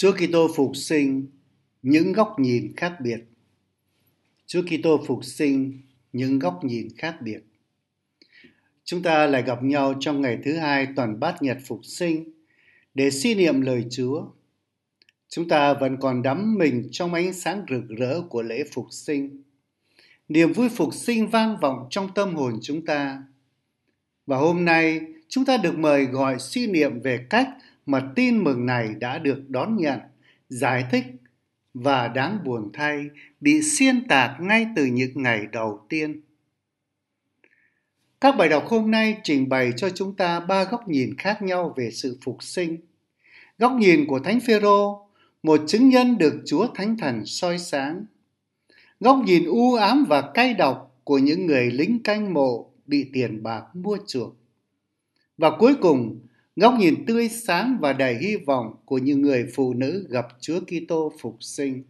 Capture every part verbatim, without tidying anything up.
Chúa Kitô phục sinh, những góc nhìn khác biệt. Chúa Kitô phục sinh, những góc nhìn khác biệt. Chúng ta lại gặp nhau trong ngày thứ hai tuần Bát Nhật phục sinh để suy niệm lời Chúa. Chúng ta vẫn còn đắm mình trong ánh sáng rực rỡ của lễ phục sinh. Niềm vui phục sinh vang vọng trong tâm hồn chúng ta. Và hôm nay, chúng ta được mời gọi suy niệm về cách mà tin mừng này đã được đón nhận, giải thích và đáng buồn thay bị xuyên tạc ngay từ những ngày đầu tiên. Các bài đọc hôm nay trình bày cho chúng ta ba góc nhìn khác nhau về sự phục sinh. Góc nhìn của Thánh Phêrô, một chứng nhân được Chúa Thánh Thần soi sáng. Góc nhìn u ám và cay độc của những người lính canh mộ bị tiền bạc mua chuộc. Và cuối cùng, góc nhìn tươi sáng và đầy hy vọng của những người phụ nữ gặp Chúa Kitô phục sinh.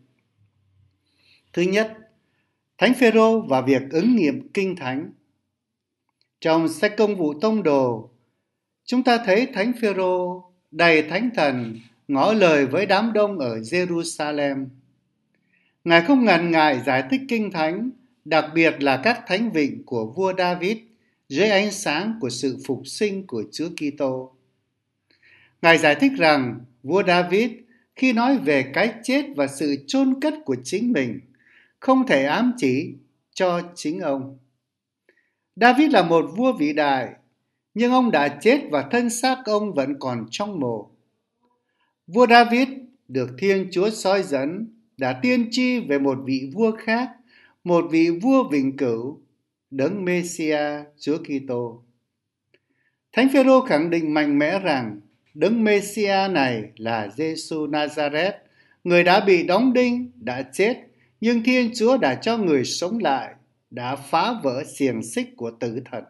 Thứ nhất, Thánh Phêrô và việc ứng nghiệm Kinh Thánh. Trong sách Công vụ Tông đồ, chúng ta thấy Thánh Phêrô đầy Thánh Thần ngỏ lời với đám đông ở Jerusalem. Ngài không ngần ngại giải thích Kinh Thánh, đặc biệt là các thánh vịnh của vua David dưới ánh sáng của sự phục sinh của Chúa Kitô. Ngài giải thích rằng vua David khi nói về cái chết và sự chôn cất của chính mình không thể ám chỉ cho chính ông. David là một vua vĩ đại, nhưng ông đã chết và thân xác ông vẫn còn trong mộ. Vua David được Thiên Chúa soi dẫn đã tiên tri về một vị vua khác, một vị vua vĩnh cửu, Đấng Mê-si-a Chúa Kitô. Thánh Phêrô khẳng định mạnh mẽ rằng Đấng Mê-si-a này là Giê-xu Na-za-rét, người đã bị đóng đinh, đã chết, nhưng Thiên Chúa đã cho người sống lại, đã phá vỡ xiềng xích của tử thần.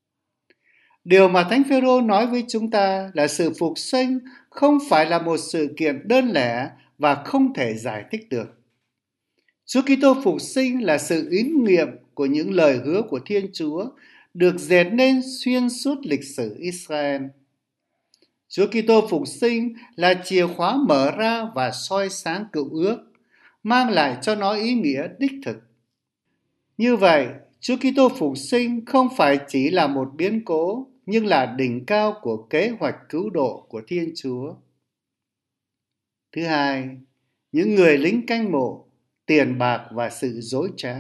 Điều mà Thánh Phêrô nói với chúng ta là sự phục sinh không phải là một sự kiện đơn lẻ và không thể giải thích được. Chúa Kitô phục sinh là sự ứng nghiệm của những lời hứa của Thiên Chúa được dệt nên xuyên suốt lịch sử Israel. Chúa Kitô phục sinh là chìa khóa mở ra và soi sáng cựu ước, mang lại cho nó ý nghĩa đích thực. Như vậy, Chúa Kitô phục sinh không phải chỉ là một biến cố, nhưng là đỉnh cao của kế hoạch cứu độ của Thiên Chúa. Thứ hai, những người lính canh mộ, tiền bạc và sự dối trá.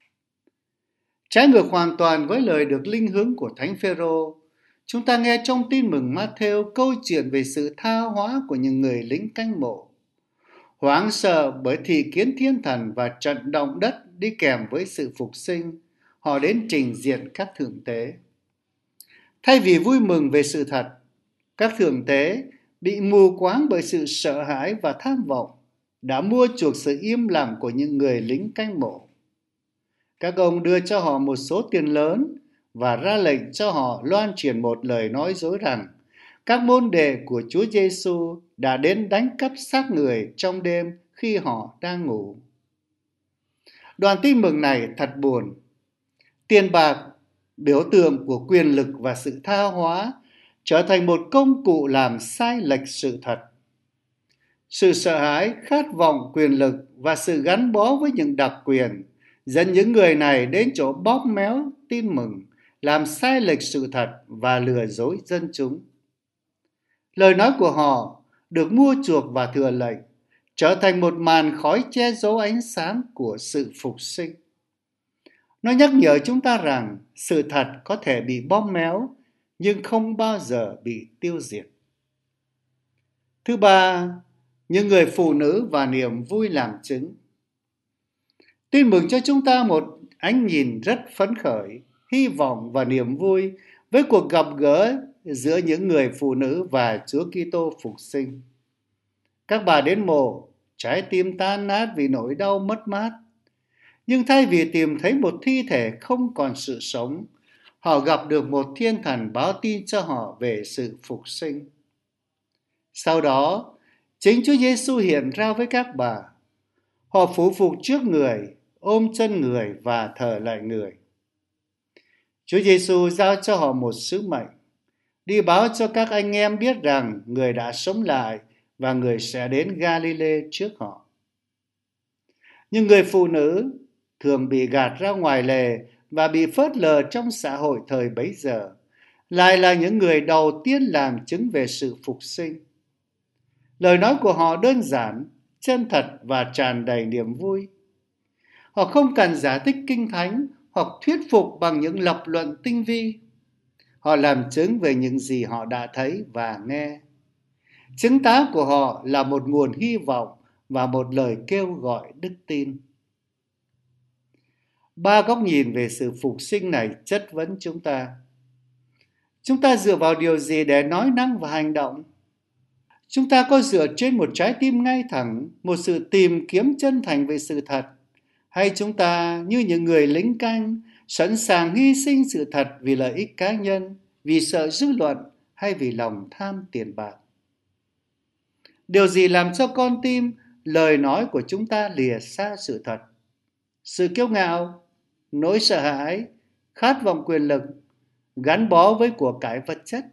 Trái ngược hoàn toàn với lời được linh hướng của Thánh Phêrô, chúng ta nghe trong Tin mừng Ma-thêu câu chuyện về sự tha hóa của những người lính canh mộ. Hoảng sợ bởi thị kiến thiên thần và trận động đất đi kèm với sự phục sinh, họ đến trình diện các thượng tế. Thay vì vui mừng về sự thật, các thượng tế bị mù quáng bởi sự sợ hãi và tham vọng, đã mua chuộc sự im lặng của những người lính canh mộ. Các ông đưa cho họ một số tiền lớn và ra lệnh cho họ loan truyền một lời nói dối rằng các môn đệ của Chúa Giêsu đã đến đánh cắp xác người trong đêm khi họ đang ngủ. Đoạn tin mừng này thật buồn. Tiền bạc, biểu tượng của quyền lực và sự tha hóa, trở thành một công cụ làm sai lệch sự thật. Sự sợ hãi, khát vọng quyền lực và sự gắn bó với những đặc quyền dẫn những người này đến chỗ bóp méo tin mừng, làm sai lệch sự thật và lừa dối dân chúng. Lời nói của họ được mua chuộc và thừa lệnh, trở thành một màn khói che giấu ánh sáng của sự phục sinh. Nó nhắc nhở chúng ta rằng sự thật có thể bị bóp méo, nhưng không bao giờ bị tiêu diệt. Thứ ba, những người phụ nữ và niềm vui làm chứng. Tin mừng cho chúng ta một ánh nhìn rất phấn khởi, hy vọng và niềm vui với cuộc gặp gỡ giữa những người phụ nữ và Chúa Kitô phục sinh. Các bà đến mộ, trái tim tan nát vì nỗi đau mất mát. Nhưng thay vì tìm thấy một thi thể không còn sự sống, họ gặp được một thiên thần báo tin cho họ về sự phục sinh. Sau đó, chính Chúa Giêsu hiện ra với các bà. Họ phủ phục trước người, ôm chân người và thờ lại người. Chúa Giêsu giao cho họ một sứ mệnh, đi báo cho các anh em biết rằng người đã sống lại và người sẽ đến Galilee trước họ. Nhưng người phụ nữ thường bị gạt ra ngoài lề và bị phớt lờ trong xã hội thời bấy giờ, lại là những người đầu tiên làm chứng về sự phục sinh. Lời nói của họ đơn giản, chân thật và tràn đầy niềm vui. Họ không cần giải thích kinh thánh hoặc thuyết phục bằng những lập luận tinh vi. Họ làm chứng về những gì họ đã thấy và nghe. Chứng tá của họ là một nguồn hy vọng và một lời kêu gọi đức tin. Ba góc nhìn về sự phục sinh này chất vấn chúng ta. Chúng ta dựa vào điều gì để nói năng và hành động? Chúng ta có dựa trên một trái tim ngay thẳng, một sự tìm kiếm chân thành về sự thật, hay chúng ta như những người lính canh, sẵn sàng hy sinh sự thật vì lợi ích cá nhân, vì sợ dư luận hay vì lòng tham tiền bạc? Điều gì làm cho con tim, lời nói của chúng ta lìa xa sự thật? Sự kiêu ngạo, nỗi sợ hãi, khát vọng quyền lực, gắn bó với của cải vật chất.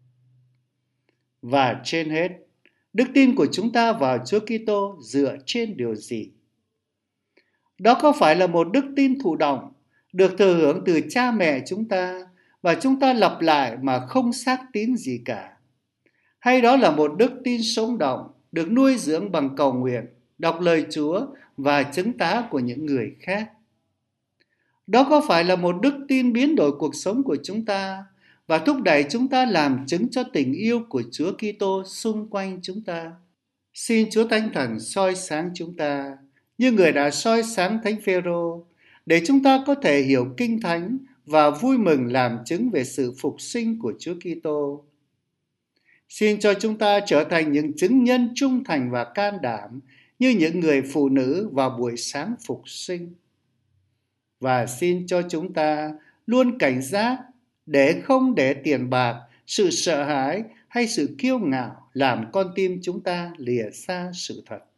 Và trên hết, đức tin của chúng ta vào Chúa Kitô dựa trên điều gì? Đó có phải là một đức tin thụ động, được thừa hưởng từ cha mẹ chúng ta và chúng ta lặp lại mà không xác tín gì cả? Hay đó là một đức tin sống động, được nuôi dưỡng bằng cầu nguyện, đọc lời Chúa và chứng tá của những người khác? Đó có phải là một đức tin biến đổi cuộc sống của chúng ta và thúc đẩy chúng ta làm chứng cho tình yêu của Chúa Kitô xung quanh chúng ta? Xin Chúa Thánh Thần soi sáng chúng ta như người đã soi sáng Thánh Phêrô, để chúng ta có thể hiểu Kinh Thánh và vui mừng làm chứng về sự phục sinh của Chúa Kitô. Xin cho chúng ta trở thành những chứng nhân trung thành và can đảm như những người phụ nữ vào buổi sáng phục sinh. Và xin cho chúng ta luôn cảnh giác để không để tiền bạc, sự sợ hãi hay sự kiêu ngạo làm con tim chúng ta lìa xa sự thật.